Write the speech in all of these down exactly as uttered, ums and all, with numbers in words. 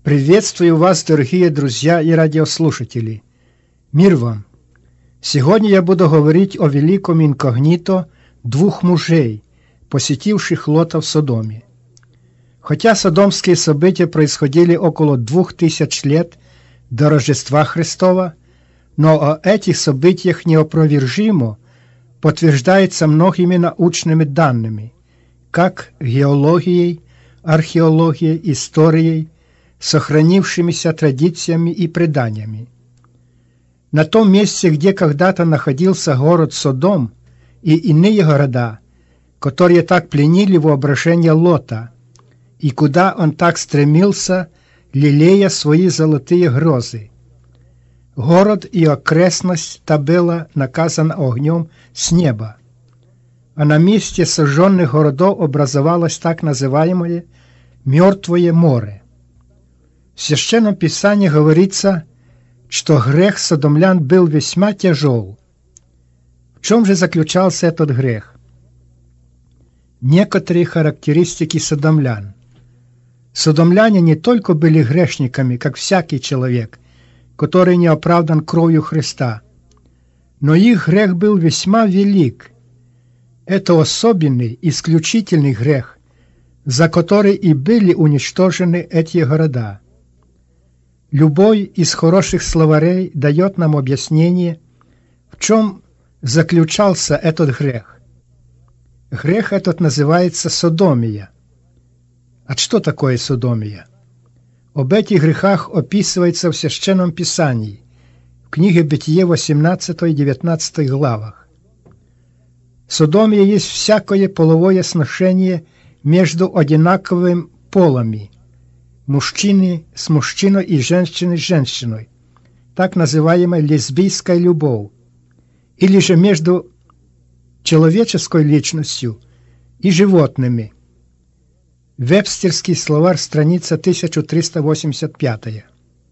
Приветствую вас, дорогие друзья и радиослушатели. Мир вам! Сегодня я буду говорить о великом инкогнито двух мужей, посетивших Лота в Содоме. Хотя содомские события происходили около двух тысяч лет до Рождества Христова, но о этих событиях неопровержимо подтверждается многими научными данными, как геологией, археологией, историей, сохранившимися традициями и преданиями. На том месте, где когда-то находился город Содом и иные города, которые так пленили воображение Лота, и куда он так стремился, лелея свои золотые грозы. Город и окрестность та была наказана огнем с неба, а на месте сожженных городов образовалось так называемое «мертвое море». В Священном Писании говорится, что грех содомлян был весьма тяжел. В чем же заключался этот грех? Некоторые характеристики содомлян. Содомляне не только были грешниками, как всякий человек, который не оправдан кровью Христа, но их грех был весьма велик. Это особенный, исключительный грех, за который и были уничтожены эти города. Любой из хороших словарей дает нам объяснение, в чем заключался этот грех. Грех этот называется содомия. А что такое содомия? Об этих грехах описывается в Священном Писании, в книге Бытие восемнадцатой и девятнадцатой главах. Содомия есть всякое половое сношение между одинаковыми полами, мужчины с мужчиной и женщины с женщиной, так называемая лесбийская любовь, или же между человеческой личностью и животными. Вебстерский словарь, страница тысяча триста восемьдесят пять.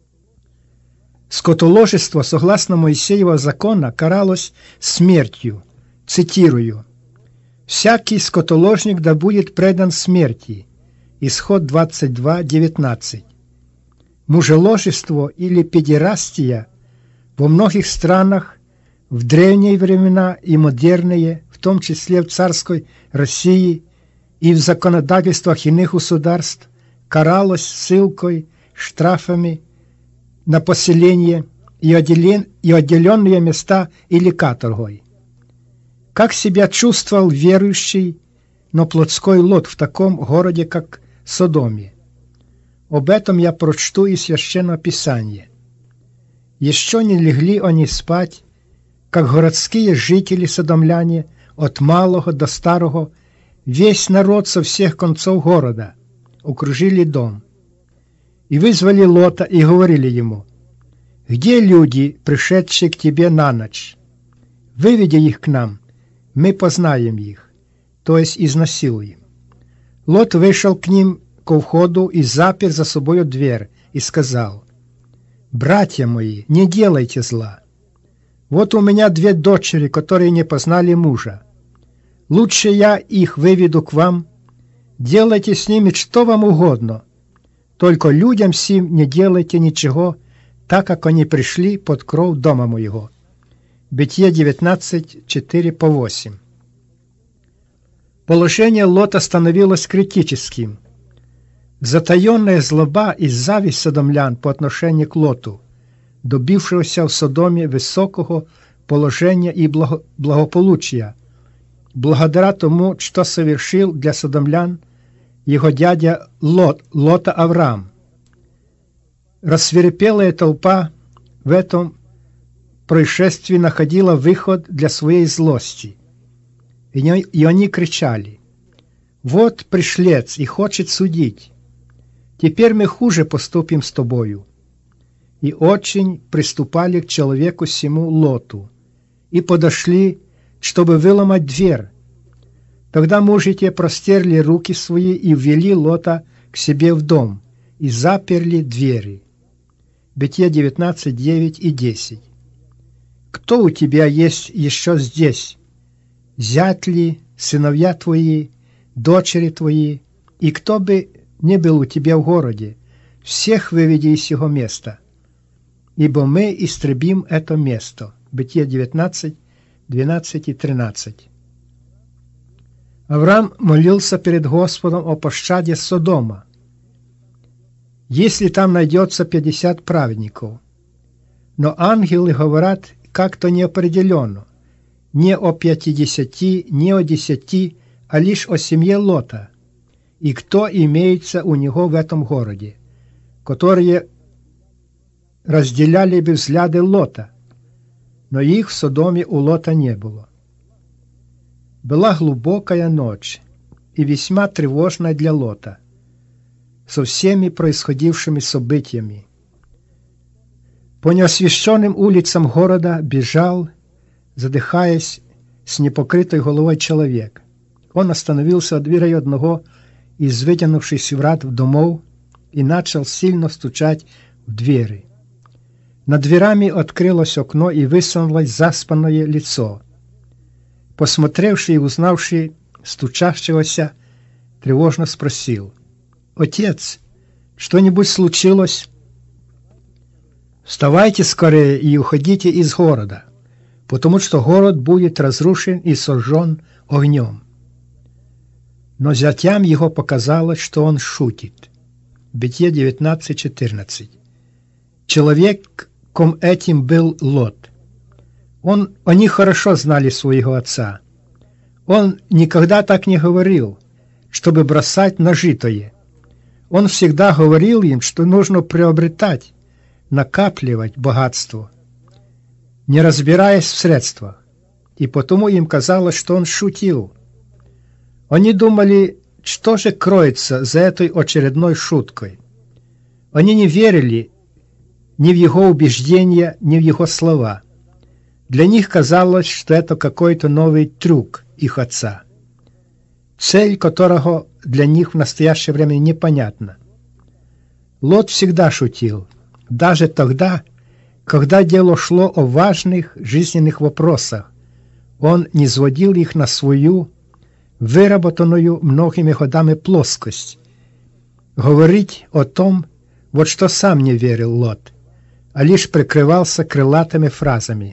Скотоложество, согласно Моисеева закона, каралось смертью. Цитирую: «Всякий скотоложник да будет предан смерти». Исход двадцать два девятнадцать. Мужеложество или педерастия во многих странах в древние времена и модерные, в том числе в царской России и в законодательствах иных государств, каралось ссылкой, штрафами на поселение и, отделен, и отделенные места или каторгой. Как себя чувствовал верующий, но плотской Лот в таком городе, как Содоме? Об этом я прочту из Священного Писания. «Еще не легли они спать, как городские жители содомляне, от малого до старого, весь народ со всех концов города, окружили дом. И вызвали Лота и говорили ему: где люди, пришедшие к тебе на ночь? Выведи их к нам, мы познаем их», то есть изнасилуем. Лот вышел к ним ко входу и запер за собою дверь и сказал: «Братья мои, не делайте зла. Вот у меня две дочери, которые не познали мужа. Лучше я их выведу к вам. Делайте с ними что вам угодно. Только людям сим не делайте ничего, так как они пришли под кров дома моего». Бытие девятнадцать, четыре по восемь. Положение Лота становилось критическим. Затаенная злоба и зависть содомлян по отношению к Лоту, добившегося в Содоме высокого положения и благополучия, благодаря тому, что совершил для содомлян его дядя Лот, Лота Авраам. Рассвирепелая толпа в этом происшествии находила выход для своей злости. И они кричали: «Вот пришлец и хочет судить. Теперь мы хуже поступим с тобою». И очень приступали к человеку сему Лоту и подошли, чтобы выломать дверь. Тогда мужи те простерли руки свои и ввели Лота к себе в дом и заперли двери. Бытие девятнадцать, девять и десять. «Кто у тебя есть еще здесь? Зять ли, сыновья твои, дочери твои, и кто бы не был у тебя в городе, всех выведи из сего места, ибо мы истребим это место». Бытие девятнадцать, двенадцать и тринадцать. Авраам молился перед Господом о пощаде Содома, если там найдется пятьдесят праведников. Но ангелы говорят как-то неопределенно, не о пятидесяти, не о десяти, а лишь о семье Лота, и кто имеется у него в этом городе, которые разделяли бы взгляды Лота, но их в Содоме у Лота не было. Была глубокая ночь и весьма тревожная для Лота, со всеми происходившими событиями. По неосвещенным улицам города бежал, задыхаясь, с непокрытой головой человек. Он остановился у дверей одного из вытянувшихся врат в домов и начал сильно стучать в двери. Над дверями открылось окно и высунулось заспанное лицо. Посмотревший и узнавший стучащегося, тревожно спросил: «Отец, что-нибудь случилось?» «Вставайте скорее и уходите из города, потому что город будет разрушен и сожжен огнем». Но зятям его показалось, что он шутит. Бытие девятнадцать, четырнадцать. Человеком этим был Лот. Он, они хорошо знали своего отца. Он никогда так не говорил, чтобы бросать нажитое. Он всегда говорил им, что нужно приобретать, накапливать богатство, не разбираясь в средствах, и потому им казалось, что он шутил. Они думали, что же кроется за этой очередной шуткой. Они не верили ни в его убеждения, ни в его слова. Для них казалось, что это какой-то новый трюк их отца, цель которого для них в настоящее время непонятна. Лот всегда шутил, даже тогда, когда дело шло о важных жизненных вопросах. Он не сводил их на свою, выработанную многими годами плоскость. Говорить о том, вот что сам не верил Лот, а лишь прикрывался крылатыми фразами.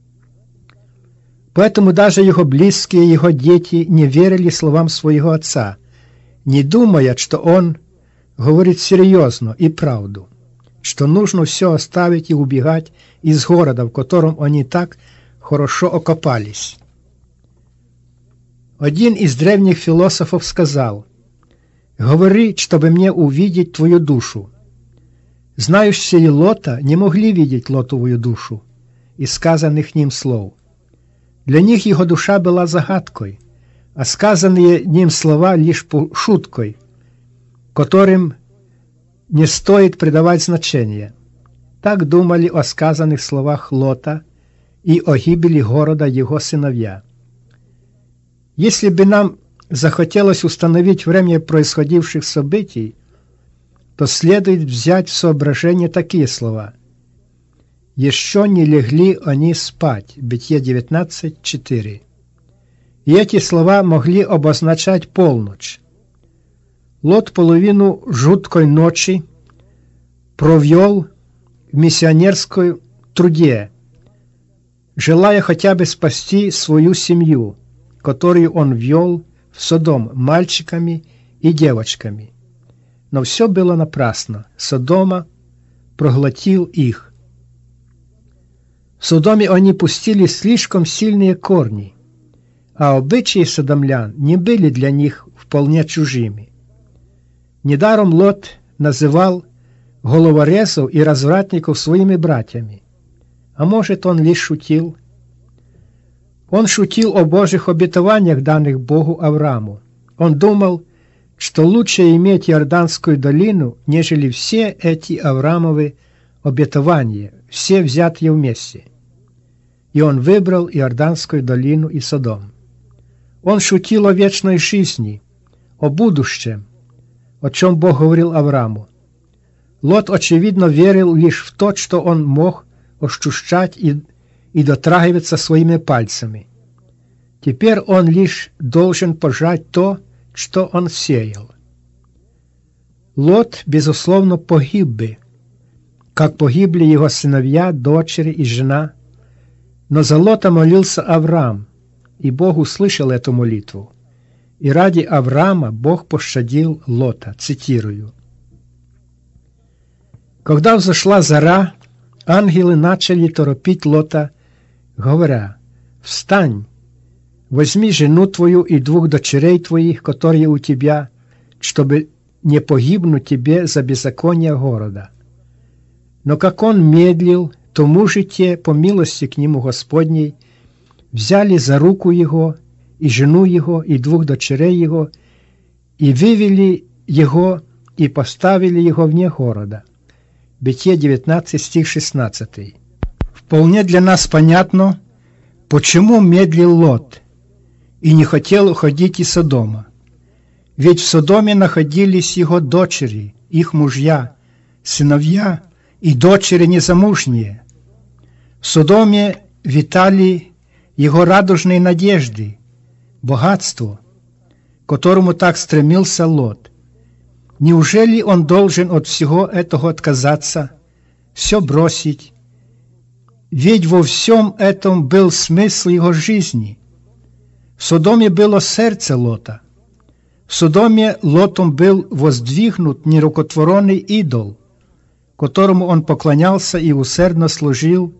Поэтому даже его близкие, его дети не верили словам своего отца, не думая, что он говорит серьезно и правду, что нужно все оставить и убегать из города, в котором они так хорошо окопались. Один из древних философов сказал: «Говори, чтобы мне увидеть твою душу». Знающие Лота не могли видеть Лотовую душу из сказанных ним слов. Для них его душа была загадкой, а сказанные ним слова лишь шуткой, которым не стоит придавать значения. Так думали о сказанных словах Лота и о гибели города его сыновья. Если бы нам захотелось установить время происходивших событий, то следует взять в соображение такие слова: «Еще не легли они спать» Бытие девятнадцать, четыре. И эти слова могли обозначать полночь. Лот половину жуткой ночи провел в миссионерской труде, желая хотя бы спасти свою семью, которую он вел в Содом мальчиками и девочками. Но все было напрасно. Содома проглотил их. В Содоме они пустили слишком сильные корни, а обычаи содомлян не были для них вполне чужими. Недаром Лот называл головорезов и развратников своими братьями. А может, он лишь шутил? Он шутил о Божьих обетованиях, данных Богу Аврааму. Он думал, что лучше иметь Иорданскую долину, нежели все эти Авраамовы обетования, все взятые вместе. И он выбрал Иорданскую долину и Содом. Он шутил о вечной жизни, о будущем, о чем Бог говорил Аврааму. Лот, очевидно, верил лишь в то, что он мог ощущать и, и дотрагиваться своими пальцами. Теперь он лишь должен пожать то, что он сеял. Лот, безусловно, погиб бы, как погибли его сыновья, дочери и жена. Но за Лота молился Авраам, и Бог услышал эту молитву. И ради Авраама Бог пощадил Лота, цитирую. Когда взошла зара, ангелы начали торопить Лота, говоря: «Встань, возьми жену твою и двух дочерей твоих, которые у тебя, чтобы не погибнуть тебе за беззаконие города». Но как он медлил, то мужи те, по милости к нему Господней, взяли за руку его, и жену его, и двух дочерей его, и вывели его, и поставили его вне города. Бытие девятнадцать, стих шестнадцатый. Вполне для нас понятно, почему медлил Лот и не хотел уходить из Содома. Ведь в Содоме находились его дочери, их мужья, сыновья и дочери незамужние. В Содоме витали его радужные надежды, богатство, к которому так стремился Лот. Неужели он должен от всего этого отказаться, все бросить? Ведь во всем этом был смысл его жизни. В Содоме было сердце Лота. В Содоме Лотом был воздвигнут нерукотворенный идол, которому он поклонялся и усердно служил.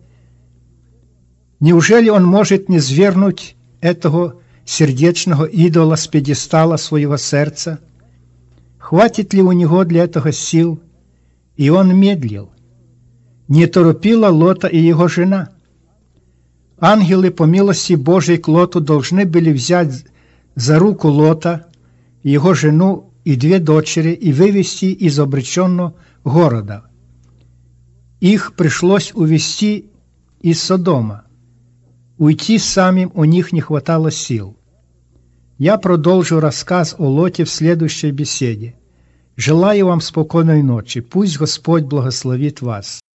Неужели он может не свергнуть этого сердечного идола с пьедестала своего сердца? Хватит ли у него для этого сил? И он медлил. Не торопила Лота и его жена. Ангелы по милости Божией к Лоту должны были взять за руку Лота, его жену и две дочери и вывести из обреченного города. Их пришлось увести из Содома. Уйти самим у них не хватало сил. Я продолжу рассказ о Лоте в следующей беседе. Желаю вам спокойной ночи. Пусть Господь благословит вас.